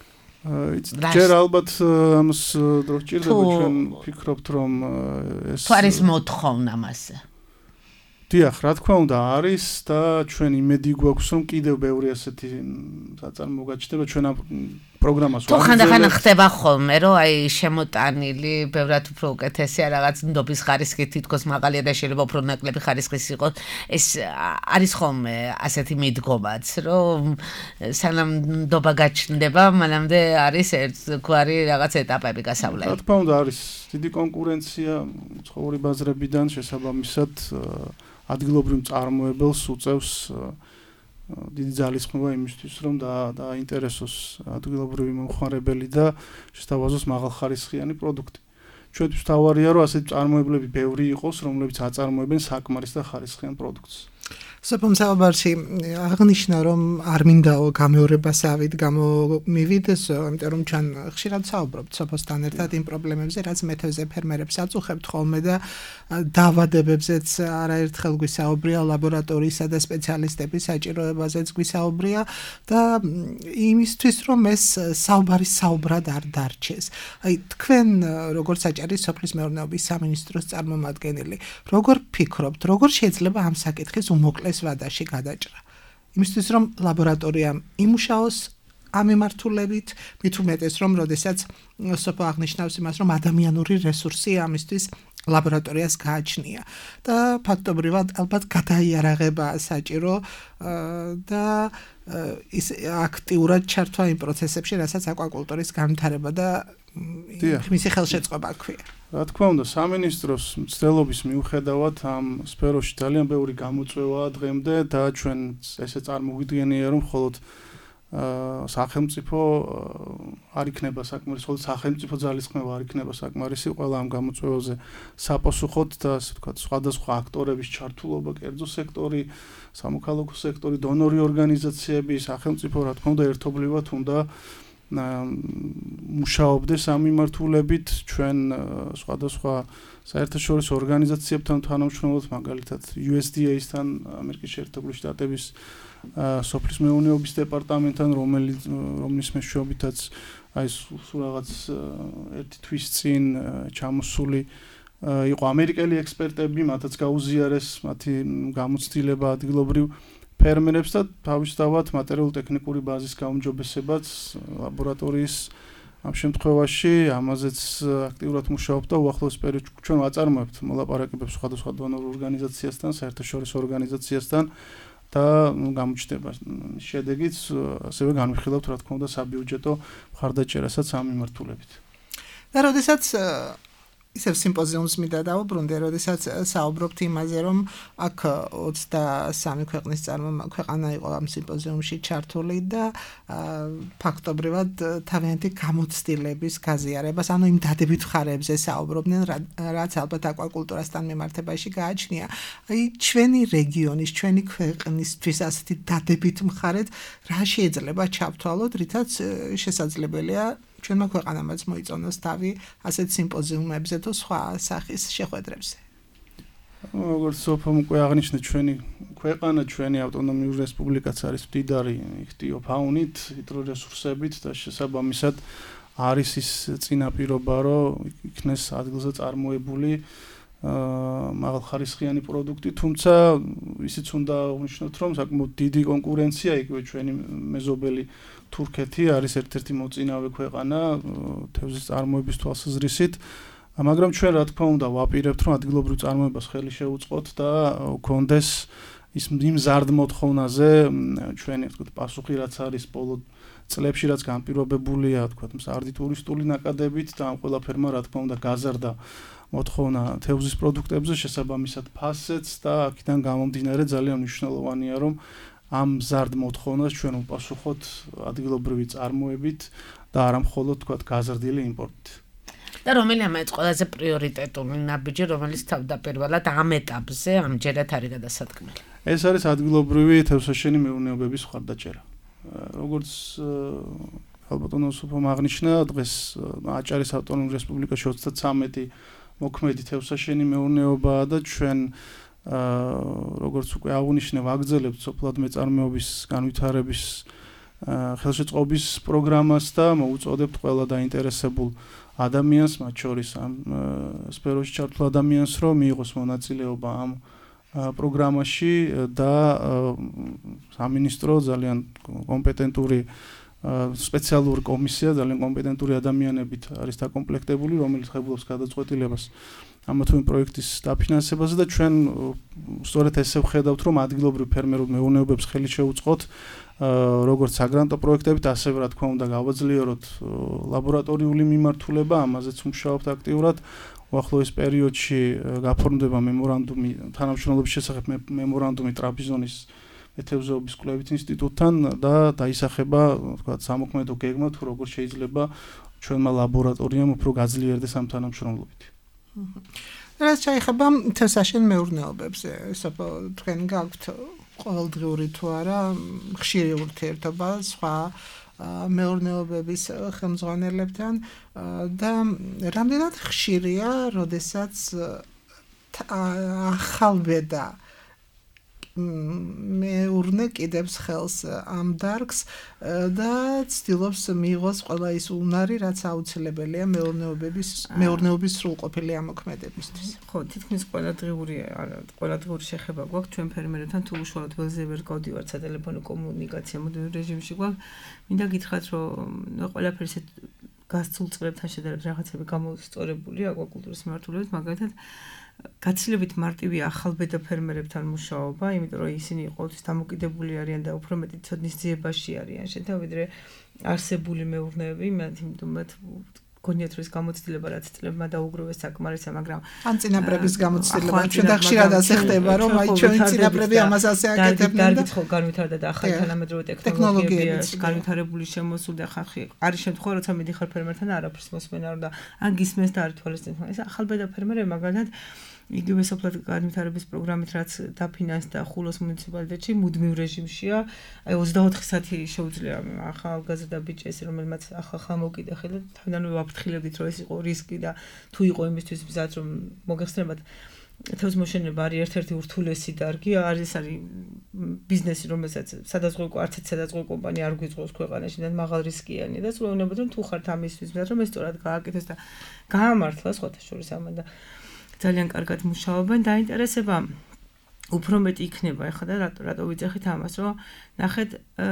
ჯერ ალბათ ამას დრო სჭირდება ჩვენ ვფიქრობთ რომ ეს თუ არის მოთხოვნა მასზე. დიახ, რა თქმა უნდა არის და ჩვენ იმედი გვაქვს რომ კიდევ ბევრი ასეთი საწარმო გაჩნდება ჩვენ ამ პროგრამას თუ ხანდახან ხდება ხოლმე რომ აი შემოტანილი ბევრად უფრო უკეთესია რაღაც ნდობის ხარისხი თითქოს მაღალია და შეიძლება უფრო ნაკლები ხარისხის იყოს ეს არის ხოლმე ასეთი მიდგომაც რომ სანამ ნდობა გაჩნდება მანამდე არის ერთგვარი რაღაც ეტაპები გასავლელი. რა თქმა უნდა არის დიდი კონკურენცია ცხოვრების ბაზრებიდან შესაბამისად ადგილობრივ წარმოებელს უწევს დიდი ძალისხმევა იმისთვის რომ დააინტერესოს ადგილობრივი მომხმარებელი და შესთავაზოს მაღალხარისხიანი პროდუქტი. ჩვენთვის თავარია რომ ასეთი წარმოებლები ბევრი იყოს, რომლებიც აწარმოებენ საკმარის და ხარისხიან პროდუქტს. სოფო საუბარში აღნიშნა რომ არ მინდაო გამეორებას ავიდ გამომივიდეს, იმიტომ რომ ჩვენ ხშირად საუბრობთ სოფოსთან ერთად იმ პრობლემებზე, რაც მეთევზე ფერმერებს აწუხებთ ხოლმე და დაავადებებზეც არაერთხელ გვისაუბრია, ლაბორატორიისა და სპეციალისტების საჭიროებაზეც გვისაუბრია და იმისთვის რომ ეს საუბარი საუბრად არ დარჩეს. აი თქვენ როგორც საჭირო სოფლის მეურნეობის სამინისტროს წარმომადგენელი, როგორ ფიქრობთ, როგორ შეიძლება ამ საკითხის უმოკლეს ვადაში გადაჭრა? იმისთვის რომ ლაბორატორიამ იმუშაოს ამ მიმართულებით, მით უმეტეს რომ როდესაც სოფო აღნიშნავს იმას, რომ ადამიანური რესურსი ამისთვის ლაბორატორიას გააჩნია და ფაქტობრივად ალბათ გადაიარაღება საჭირო და ის აქტიურად ჩართვა იმ პროცესებში, რასაც აკვაკულტურის განვითარება და მისი ხელშეწყობა ქვია. რა თქმა უნდა, სამინისტროს მცდელობის მიუხედავად ამ სფეროში ძალიან ბევრი გამოწვევაა დღემდე და ჩვენ ესე წარმოვიდგენია, რომ მხოლოდ სახელმწიფო არ იქნება საკმარისი, ხოლმე სახელმწიფო ძალისხმევა არ იქნება საკმარისი ყველა ამ გამოწვევებზე საპასუხოდ და ასე ვთქვათ, სხვადასხვა აქტორების ჩართულობა, კერძო სექტორი, სამოქალაქო სექტორი, დონორი ორგანიზაციები, სახელმწიფო, რა თქმა უნდა, ერთობლივად უნდა მუშაობდეს ამ მიმართულებით, ჩვენ სხვადასხვა საერთაშორისო ორგანიზაციებთან თანამშრომლობთ, მაგალითად U S D A-სთან, ამერიკის შეერთებული შტატების სოფლის მეურნეობის დეპარტამენტთან, რომელიც რომლის მეშვეობითაც აი სულ რაღაც ერთი თვის წინ ჩამოსული იყო ამერიკელი ექსპერტები, მათაც გაუზიარეს მათი გამოცდილება ადგილობრივ ფერმერებს და თავისთავად მატერიალურ-ტექნიკური ბაზის გაუმჯობესებაც ლაბორატორიის ამ შემთხვევაში ამაზეც აქტიურად მუშაობთ და უახლოეს პერიოდში ჩვენ ვაწარმოებთ მოლაპარაკებებს სხვადასხვა დონორ ორგანიზაციასთან, საერთაშორისო ორგანიზაციასთან და გამოჩნდება შედეგიც ასევე განვიხილავთ რა თქმა უნდა საბიუჯეტო მხარდაჭერასაც ამ მიმართულებით. და როდესაც ისევ სიმპოზიუმს მინდა დავუბრუნდე, როდესაც საუბრობთ იმაზე, რომ აქ ოცდასამი ქვეყნის წარმოქმნა იყო ამ სიმპოზიუმში ჩართული და ფაქტობრივად თავიანთი გამოცდილების გაზიარებას, ანუ იმ დადებით მხარეებზე საუბრობდნენ, რაც ალბათ აკვაკულტურასთან მიმართებაში გააჩნია. აი ჩვენი რეგიონის, ჩვენი ქვეყნისთვის ასეთი დადებით მხარეთ რა შეიძლება ჩავთვალოთ, რითაც შესაძლებელია ჩვენმა ქვეყანამაც მოიწონოს თავი ასეთ სიმპოზიუმებზე თუ სხვა სახის შეხვედრებზე. როგორც სოფომ უკვე აღნიშნეთ, ჩვენი ქვეყანა, ჩვენი ავტონომიური რესპუბლიკაც არის მდიდარი იხტიოფაუნით, ჰიდრორესურსებით და შესაბამისად არის ის წინაპირობა, რომ იქნეს ადგილზე წარმოებული მაღალხარისხიანი პროდუქტი, თუმცა ისიც უნდა აღნიშნოთ, რომ საკმაოდ დიდი კონკურენცია იგივე ჩვენი მეზობელი თურქეთი არის ერთ-ერთი მოწინავე ქვეყანა თევზის წარმოების თვალსაზრისით, მაგრამ ჩვენ რა თქმა უნდა ვაპირებთ, რომ ადგილობრივ წარმოებას ხელი შეუწყოთ და გქონდეს ის იმ მზარდ მოთხოვნაზე ჩვენი ვთქვათ პასუხი, რაც არის ბოლო წლებში, რაც განპირობებულია, ვთქვათ, მზარდი ტურისტული ნაკადებით და ამ ყველაფერმა რა თქმა უნდა გაზარდა მოთხოვნა თევზის პროდუქტებზე, შესაბამისად ფასets და აქედან გამომდინარე ძალიან მნიშვნელოვანია, რომ ამ მზარდ მოთხოვნას ჩვენ ვპასუხოთ ადგილობრივი წარმოებით და არა მხოლოდ თქვათ გაზრდილი იმპორტით. და რომელი ამაიც ყველაზე პრიორიტეტული ნაბიჯი, რომელიც თავდაპირველად ამ ეტაპზე ამჯერად არის გადასადგმელი? ეს არის ადგილობრივი თევზსაშენი მეურნეობების მხარდაჭერა. როგორც ალბათონო სოფომ აღნიშნა, დღეს აჭარის ავტონომურ რესპუბლიკაში ოცდათვრამეტი მოქმედი თევზსაშენი მეურნეობაა და ჩვენ როგორც უკვე აღნიშნე, ვაგრძელებთ სოფლად მეწარმეობის განვითარების ხელშეწყობის პროგრამას და მოუწოდებთ ყველა დაინტერესებულ ადამიანს, მათ შორის ამ სფეროში ჩართულ ადამიანს, რომ მიიღოს მონაწილეობა ამ პროგრამაში და სამინისტრო ძალიან კომპეტენტური სპეციალური კომისია, ძალიან კომპეტენტური ადამიანებით არის დაკომპლექტებული, რომელიც ხებულობს გადაწყვეტილებას ამ თუ იმ პროექტის დაფინანსებაზე და ჩვენ სწორედ ესე ვხედავთ, რომ ადგილობრივ ფერმერულ მეურნეობებს ხელი შეუწყოთ როგორც საგრანტო პროექტებით, ასევე რა თქმა უნდა გავაძლიეროთ ლაბორატორიული მიმართულება, ამაზეც ვმუშაობთ აქტიურად. უახლოეს პერიოდში გაფორმდება მემორანდუმი თანამშრომლობის შესახებ მემორანდუმი ტრაპიზონის მეთევზეობის კვლევით ინსტიტუტთან და დაისახება, ვთქვათ, სამოქმედო გეგმა თუ როგორ შეიძლება ჩვენმა ლაბორატორიამ უფრო გაძლიერდეს ამ თანამშრომლობით. რაც შეეხება თევზსაშენ მეურნეობებზე, სოფო თქვენ გაქვთ ყოველდღიური თუ არა ხშირი ურთიერთობა სხვა მეურნეობების ხელმძღვანელებთან და რამდენად ხშირია, როდესაც ახალბედა მეურნე კიდევს ხელს ამ დარგს და ცდილობს მიიღოს ყველა ის უნარი, რაც აუცილებელია მეურნეობების მეურნეობის სრულყოფილი ამოქმედებისთვის. ხო, თითქმის ყველადღიური ყველადღიური შეხება გვაქვს ჩვენ ფერმერებთან, თუ უშუალოდ ველზე ვერ გავდივართ სატელეფონო კომუნიკაცია მუდმივ რეჟიმში გვაქვს. მინდა გითხრათ, რომ ყველაფერი ისეთ გასცულ წლებთან შედარებით რაღაცები გამოსწორებულია აკვაკულტურის მიმართულებით, მაგალითად გაცილებით მარტივია ახალბედა ფერმერებთან მუშაობა, იმიტომ რომ ისინი ყოველთვის დამოკიდებული არიან და უფრო მეტი ცოდნის ძიებაში არიან შენთან, ვიდრე არსებული მეურნეები, იმიტომ მათ გონიათ რომ ეს გამოცდილება რაც წლებმა დაუგროვეს საკმარისია, მაგრამ ან წინაპრების გამოცდილება ჩვენ და ხშირად ასე ხდება, რომ აი ჩვენი წინაპრები ამას ასე აკეთებდნენ და დარგით ხო განვითარდა და ახალი თანამედროვე ტექნოლოგიები განვითარებული შემოსული და ხალხი არის შემთხვევა როცა მიდიხარ ფერმერთან არაფერს მოსმენ არ და ან გისმენს და არ თვალისწინებს. ეს ახალბედა ფერმერები მაგალითად იგივე სოფლად განვითარების პროგრამით რაც დაფინანსდა ხულოს მუნიციპალიტეტში მუდმივ რეჟიმშია. აი ოცდაოთხი საათი შეუძლია ახალგაზრდა ბიჭეს რომელმაც ახალ მოკიდა ხელა თავიდანვე ვაფრთხილებდით რომ ეს იყო რისკი და თუ იყო იმისთვის მზად რომ მოგეხსენებათ თევზ მოშენება არის ერთ-ერთი ურთულესი დარგი არის არის ბიზნესი რომელსაც სადაზღვევო არც ერთ სადაზღვევო კომპანია არ გვიწყობს ქვეყანაში და მაღალ რისკიანია და სულ უნდა რომ თუ ხართ ამისთვის მზად რომ ეს სწორად გააკეთოს და გაამართლოს ხოთა შორის ამან და ძალიან კარგად მუშაობენ დაინტერესება უფრო მეტი იქნება ეხლა და რატო რატო ვიძახით ამას რომ ნახეთ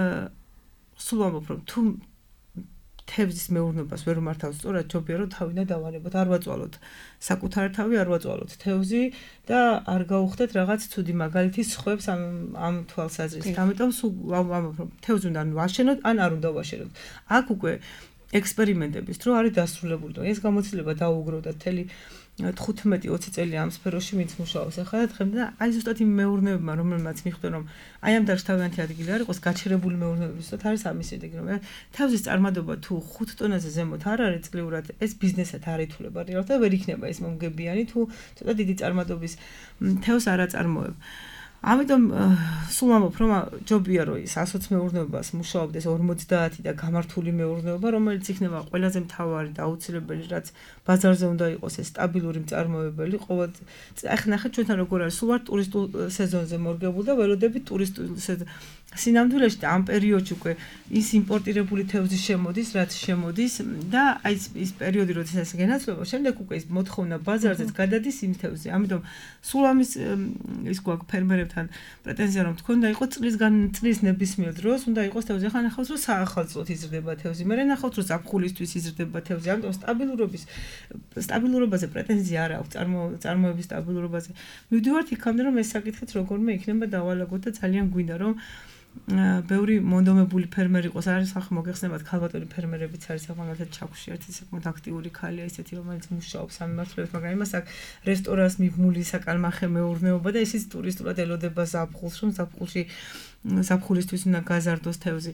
სულ ამბობ რომ თუ თევზის მეურნეობას ვერ მართავს სწორად ჯობია რომ თავიდან დავანებოთ არ ვაწვალოთ საკუთარ თავი არ ვაწვალოთ თევზი და არ გავუხდეთ რაღაც ცუდი მაგალითი სხვებს ამ ამ თვალსაზრისით ამიტომ სულ ამბობ რომ თევზი უნდა ვაშენოთ ან არ უნდა ვაშენოთ აქ უკვე ექსპერიმენტების დრო არის დასრულებული და ეს გამოცდილება დაუგროვდა თელი თხუთმეტი ოცი წელი ამ სფეროში ვინც მუშაობს ახლა და დღემდე აი ზუსტად იმ მეურნეებმა რომელმაც მიხვდნენ რომ აი ამ დარგში თავიანთი ადგილი არ იყოს გაჩერებული მეურნეობის ზუსტად არის ამის შედეგი რომ თავზის წარმადობა თუ ხუთ ტონაზე ზემოთ არ არის წლიურად ეს ბიზნესად არ ითვლება რეალურად და ვერ იქნება ეს მომგებიანი თუ ცოტა დიდი წარმადობის თევზს არ აწარმოებ. ამიტომ სულ ამბობ რომ ჯობია რომ ის ასოც მეურნეობას მუშაობდეს ორმოცდაათი და გამართული მეურნეობა რომელიც იქნება ყველაზე მთავარი და აუცილებელი რაც ბაზარზე უნდა იყოს ეს სტაბილური მწარმოებელი ყოველ ახლა ნახეთ ჩვენთან როგორ არის სულ ვარ ტურისტულ სეზონზე მორგებული და ველოდებით ტურისტულ სინამდვილეში ამ პერიოდში უკვე ის იმპორტირებული თევზი შემოდის რაც შემოდის და აი ის პერიოდი როცა ეს განაცვლება შემდეგ უკვე ის მოთხოვნა ბაზარზეც გადადის იმ თევზი ამიტომ სულ ამის ის გვაქვს ფერმერებთან პრეტენზია რომ თქვენ და იყოს წლის წლის ნებისმიერ დროს უნდა იყოს თევზი ახლა ნახავთ რომ საახალწლოდ იზრდება თევზი მე ნახავთ რომ ზაფხულისთვის იზრდება თევზი ამიტომ სტაბილურობის სტაბილურობაზე პრეტენზია არ აქვს წარმოების სტაბილურობაზე მივდივართ იქამდე რომ ეს საკითხიც როგორმე იქნება დავალაგოთ და ძალიან გვინდა რომ ბევრი მონდომებული ფერმერი იყოს არის ახლა მოგეხსენებათ ქალბატონი ფერმერებიც არის მაგალითად ჩაქვში ერთი საკმაოდ აქტიური ქალია ისეთი რომელიც მუშაობს ამ მიმართულებით მაგრამ იმას აქ რესტორანს მიბმული საკალმახე მეურნეობა და ისიც ტურისტულად ელოდება ზაფხულს რომ ზაფხულში ზაფხულისთვის უნდა გაზარდოს თევზი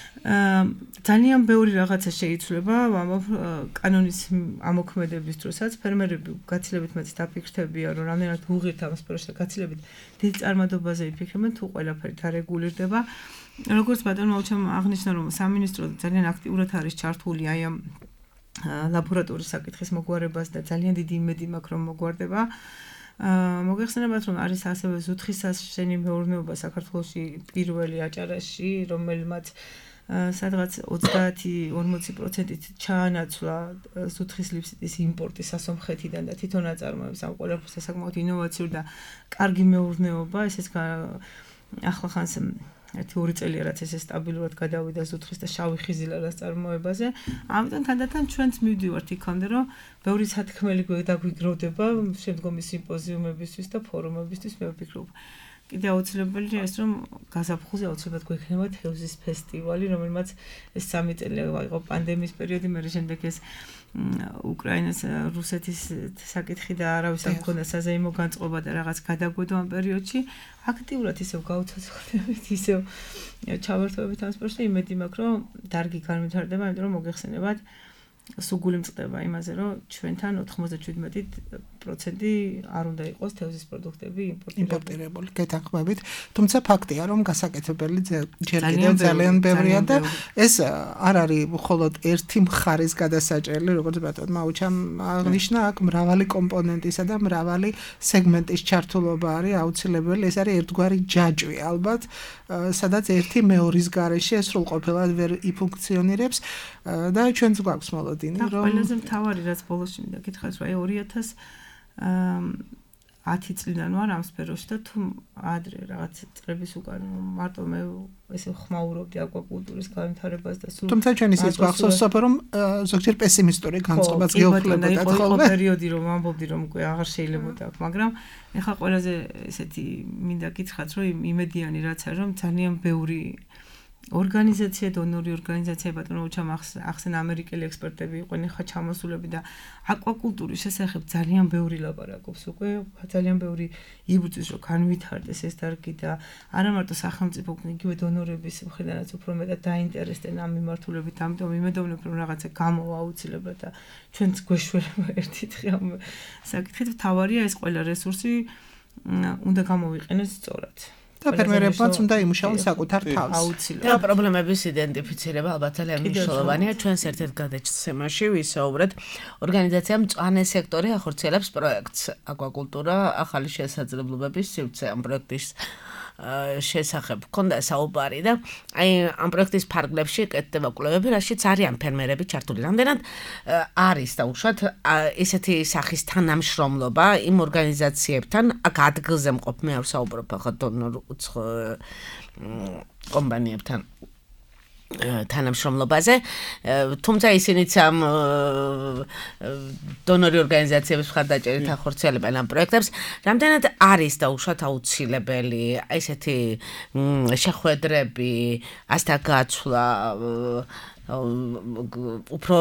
ძალიან ბევრი რაღაცა შეიცვლება ამავ კანონის ამოქმედების დროსაც ფერმერები გაცილებით მეც დაფიქრდებიან რომ რამდენად უღირთ ამ სფეროში და გაცილებით დიდ წარმადობაზე იფიქრებენ თუ ყველაფერი დარეგულირდება როგორც ბატონო აუჩამ აღნიშნა რომ სამინისტრო ძალიან აქტიურად არის ჩართული აი ამ ლაბორატორიის საკითხის მოგვარებას და ძალიან დიდი იმედი მაქვს რომ მოგვარდება მოგეხსენებათ რომ არის ასევე ზუთხისაშენი მეურნეობა საქართველოში პირველი აჭარაში რომელმაც სადღაც ოცდაათი ორმოცი პროცენტით ჩაანაცვლა ზუთხის ლიფსიტის იმპორტი სასომხეთიდან და თვითონ აწარმოებს ამ ყველაფერს საკმაოდ ინოვაციური და კარგი მეურნეობა ესეც ახლა ხანს ერთი ორი წელია რაც ესე სტაბილურად გადავიდა ზუთხის და შავი ხიზილალას წარმოებაზე ამიტომ თანდათან ჩვენც მივდივართ იქამდე რომ ბევრი სათქმელი დაგვიგროვდება შემდგომი სიმპოზიუმებისთვის და ფორუმებისთვის მე ვფიქრობ კიდე აუცილებელია ეს რომ გაზაფხულზე აუცილებლად გვექნება თევზის ფესტივალი რომელმაც ეს სამი წელი იყო პანდემიის პერიოდი მე შემდეგ ეს უკრაინას რუსეთის საკითხი და არავის არ მქონდა საზეიმო განწყობა და რაღაც გადაგვედო ამ პერიოდში აქტიურად ისევ გავუცოცხლდებით ისევ ჩავერთვებით ამ სპორტში იმედი მაქვს რომ დარგი განვითარდება იმიტომ რომ მოგეხსენებათ სუგული მწყდება იმაზე, რომ ჩვენთან ოთხმოცდაშვიდმეტი პროცენტი არ უნდა იყოს თევზის პროდუქტები იმპორტირებული. გეთანხმებით, თუმცა ფაქტია, რომ გასაკეთებელი ჯერ კიდევ ძალიან ბევრია და ეს არ არის მხოლოდ ერთი მხარის გადასაჭრელი, როგორც ბატონ მაუჩამ აღნიშნა, აქ მრავალი კომპონენტისა და მრავალი სეგმენტის ჩართულობა არის აუცილებელი. ეს არის ერთგვარი ჯაჭვი, ალბათ, სადაც ერთი მეორის გარეშე სრულყოფილად ვერ იფუნქციონირებს და ჩვენც გვაქვს მოლოდინი, რომ ყველაზე მთავარი რაც ბოლოს მინდა გითხრათ, რომ აი ორი ათას ათი წლიდან ვარ ამ სფეროში და თუ ადრე რაღაც წლების უკან მარტო მე ესე ხმაურობდი აკვაკულტურის განვითარებას და სულ თუმცა ჩვენ ისიც გვახსოვს სოფო რომ ზოგჯერ პესიმისტური განწყობაც გეუფლებოდა ხოლმე პერიოდი რომ ამბობდი რომ უკვე აღარ შეიძლებოდა აქ მაგრამ ეხლა ყველაზე ესეთი მინდა გითხრათ რომ იმედიანი რაც არის რომ ძალიან ბევრი ორგანიზაცია დონორი ორგანიზაცია ბატონო უჩამ ახსენ ამერიკელი ექსპერტები იყვნენ ხა ჩამოსულები და აკვაკულტურის შესახებ ძალიან ბევრი ლაპარაკობს უკვე ძალიან ბევრი იბრძვის რომ განვითარდეს ეს დარგი და არა მარტო სახელმწიფო იგივე დონორების მხრიდანაც უფრო მეტად დაინტერესდნენ ამ მიმართულებით ამიტომ იმედოვნებ რომ რაღაცა გამოვა აუცილებლად და ჩვენც გვეშველება ერთი დღე ამ საკითხით თავარია ეს ყველა რესურსი უნდა გამოვიყენოს სწორად და ფერმერებმაც უნდა იმუშაონ საკუთარ თავს. და პრობლემების იდენტიფიცირება ალბათ ძალიან მნიშვნელოვანია. ჩვენს ერთ-ერთ გადაცემაში ვისაუბრეთ ორგანიზაციამ მწვანე სექტორი ახორციელებს პროექტს აკვაკულტურა ახალი შესაძლებლობების სივრცე ამ პროექტის შესახებ ქონდა საუბარი და აი ამ პროექტის ფარგლებში კეთდება კვლევები, რაშიც არიან ფერმერები ჩართული. რამდენად არის და უშუალოდ ესეთი სახის თანამშრომლობა იმ ორგანიზაციებთან, აქ ადგილზე მყოფ მე არ საუბრობ ახლა დონორ კომპანიებთან თანამშრომლობაზე, თუმცა ისინიც ამ დონორი ორგანიზაციების მხარდაჭერით ახორციელებენ ამ პროექტებს. რამდენად არის და უშუალოდ აუცილებელი ესეთი შეხვედრები, ასთა გაცვლა უფრო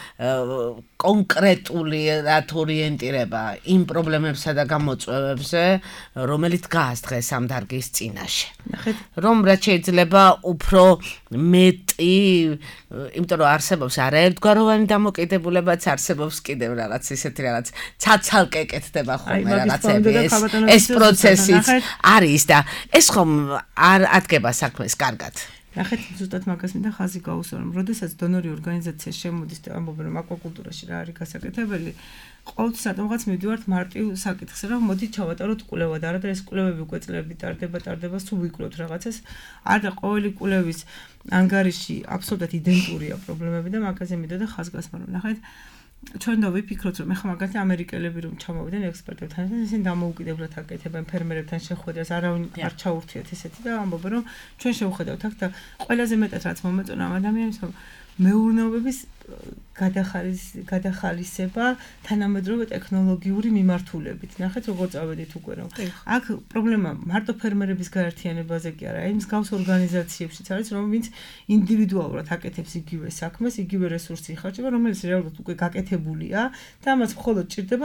კონკრეტული რათ ორიენტირება იმ პრობლემებსა და გამოწვევებზე, რომელიც დგას დღეს ამ დარგის წინაშე. რომ რაც შეიძლება უფრო მეტი, იმიტომ რომ არსებობს არაერთგვაროვანი დამოკიდებულებაც, არსებობს კიდევ რაღაც ისეთი რაღაც ცაცალკე კეთდება ხოლმე რაღაცები ეს ეს პროცესიც არის და ეს ხომ არ ადგება საქმეს კარგად. ნახეთ ზუსტად მაგას მინდა ხაზი გაუსვა რომ როდესაც დონორი ორგანიზაცია შემოდის და ამბობენ რომ აკვაკულტურაში რა არის გასაკეთებელი ყოველთვის რატომღაც მივდივართ მარტივ საკითხზე რომ მოდი ჩავატაროთ კვლევა და არა და ეს კვლევები უკვე წლები ტარდება ტარდება სულ ვიკვლევთ რაღაცას არ და ყოველი კვლევის ანგარიში აბსოლუტურად იდენტურია პრობლემები და მაგაზე მინდოდა ხაზგასმა რომ ნახეთ ჩვენ და ვიფიქროთ რომ ეხლა მაგალითად ამერიკელები რომ ჩამოვიდნენ ექსპერტებთან ისინი დამოუკიდებლად აკეთებენ ფერმერებთან შეხვედრას არავინ არ ჩაურთიათ ესეთი და ამბობენ რომ ჩვენ შევხედავთ აქ და ყველაზე მეტად რაც მომეწონა ამ ადამიანებს რომ მეურნეობების გადახალის გადახალისება თანამედროვე ტექნოლოგიური მიმართულებით. ნახეთ როგორ წავედით უკვე რომ აქ პრობლემა მარტო ფერმერების გაერთიანებაზე კი არა, აი მსგავს ორგანიზაციებშიც არის რომ ვინც ინდივიდუალურად აკეთებს იგივე საქმეს, იგივე რესურსი იხარჯება, რომელიც რეალურად უკვე გაკეთებულია და ამას მხოლოდ ჭირდება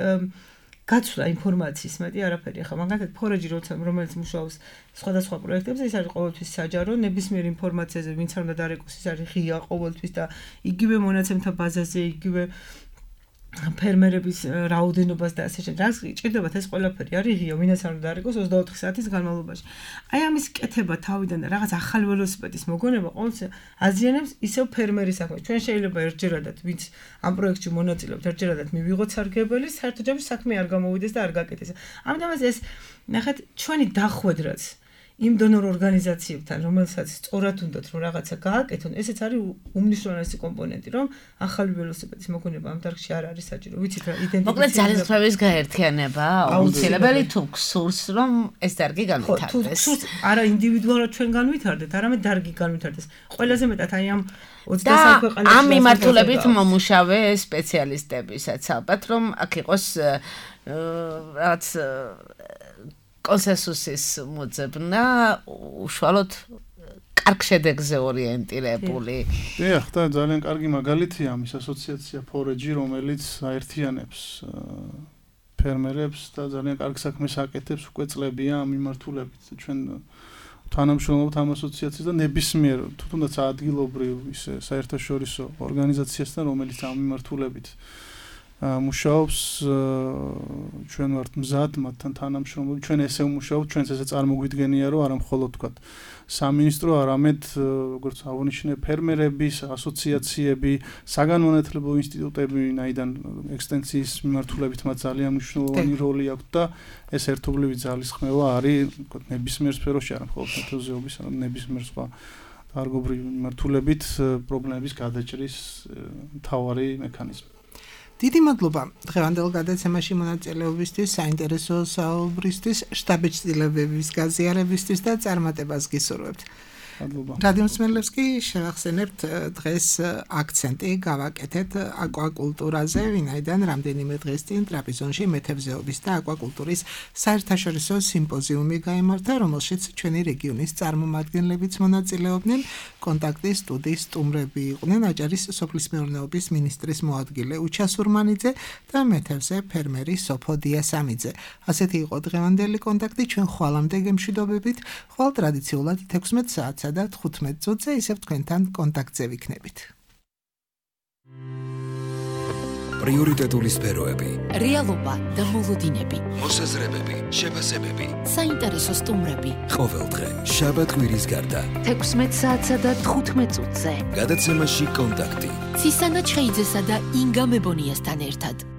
გაცვლა ინფორმაციის მეტი არაფერი. ახლა მაგალითად ფორეჯი როცა რომელიც მუშაობს სხვადასხვა პროექტებზე, ის არის ყოველთვის საჯარო, ნებისმიერ ინფორმაციაზე, ვინც არ უნდა დარეკოს, ის არის ღია ყოველთვის და იგივე მონაცემთა ბაზაზე, იგივე ფერმერების რაოდენობას და ასე შემდეგ. რაც ჭირდებათ ეს ყველაფერი არის ღია, ვინაც არ უნდა დარეკოს ოცდაოთხი საათის განმავლობაში. აი ამის კეთება თავიდან და რაღაც ახალ ველოსიპედის მოგონება ყოველთვის აზიანებს ისევ ფერმერის საქმეს. ჩვენ შეიძლება ერთჯერადად ვინც ამ პროექტში მონაწილეობთ, ერთჯერადად მივიღოთ სარგებელი, საერთოდ ჯამში საქმე არ გამოვიდეს და არ გაკეთდეს. ამიტომ ეს ნახეთ ჩვენი დახვედრაც იმ დონორ ორგანიზაციებთან, რომელსაც სწორად უნდათ რომ რაღაცა გააკეთონ, ესეც არის უმნიშვნელოვანესი კომპონენტი, რომ ახალი ველოსიპედის მოგონება ამ დარგში არ არის საჭირო. ვიცით რა იდენტიფიცირება. მოკლედ ძალისხმევის გაერთიანება აუცილებელი თუ გსურს რომ ეს დარგი განვითარდეს. თუ არა ინდივიდუალურად ჩვენ განვითარდეთ, არამედ დარგი განვითარდეს. ყველაზე მეტად აი ამ ოცდასამი ქვეყანაში ამ მიმართულებით მომუშავე სპეციალისტებისაც ალბათ რომ აქ იყოს რაც კონსენსუსის მოძებნა უშუალოდ კარგ შედეგზე ორიენტირებული. დიახ, და ძალიან კარგი მაგალითია ამის ასოციაცია ფორეჯი, რომელიც აერთიანებს ფერმერებს და ძალიან კარგ საქმეს აკეთებს უკვე წლებია ამ მიმართულებით. ჩვენ თანამშრომლობთ ამ ასოციაციას და ნებისმიერ თუნდაც ადგილობრივ ისე საერთაშორისო ორგანიზაციასთან, რომელიც ამ მიმართულებით მუშაობს, ჩვენ ვართ მზად მათთან თანამშრომლობთ, ჩვენ ესე ვმუშაობთ, ჩვენც ესე წარმოგვიდგენია, რომ არა მხოლოდ თქვა სამინისტრო, არამედ როგორც აღნიშნე, ფერმერების ასოციაციები, საგანმანათლებლო ინსტიტუტები, ვინაიდან ექსტენსიის მიმართულებით მათ ძალიან მნიშვნელოვანი როლი აქვს და ეს ერთობლივი ძალისხმევა არის, თქვა ნებისმიერ სფეროში, არა მხოლოდ მეთევზეობის, არამედ ნებისმიერ სხვა დარგობრივ მიმართულებით პრობლემების გადაჭრის მთავარი მექანიზმი. დიდი მადლობა დღევანდელ გადაცემაში მონაწილეობისთვის, საინტერესო საუბრისთვის, შტაბ-ჭრილებების გაზიარებისთვის და წარმატებას გისურვებთ. რადიო მსმენელებს კი შევახსენებთ დღეს აქცენტი გავაკეთეთ აკვაკულტურაზე, ვინაიდან რამდენიმე დღის წინ ტრაპიზონში მეთევზეობის და აკვაკულტურის საერთაშორისო სიმპოზიუმი გაიმართა, რომელშიც ჩვენი რეგიონის წარმომადგენლებიც მონაწილეობდნენ. კონტაქტის სტუდიის სტუმრები იყვნენ აჭარის სოფლის მეურნეობის მინისტრის მოადგილე უჩა სურმანიძე და მეთევზე ფერმერი სოფო დიასამიძე. ასეთი იყო დღევანდელი კონტაქტი, ჩვენ ხვალამდე გემშვიდობებით, ხვალ ტრადიციულად თექვსმეტ საათსა და თხუთმეტ წუთზე ისევ თქვენთან კონტაქტზე ვიქნებით. პრიორიტეტული სფეროები, რეალობა და მოლოდინები, მოსაზრებები, შეფასებები, საინტერესო სტუმრები. ყოველდღე შაბათ კვირის გარდა თექვსმეტ საათსა და თხუთმეტ წუთზე. გადაცემაში კონტაქტი. ცისანა ჩხეიძესა და ინგა მებონიასთან ერთად.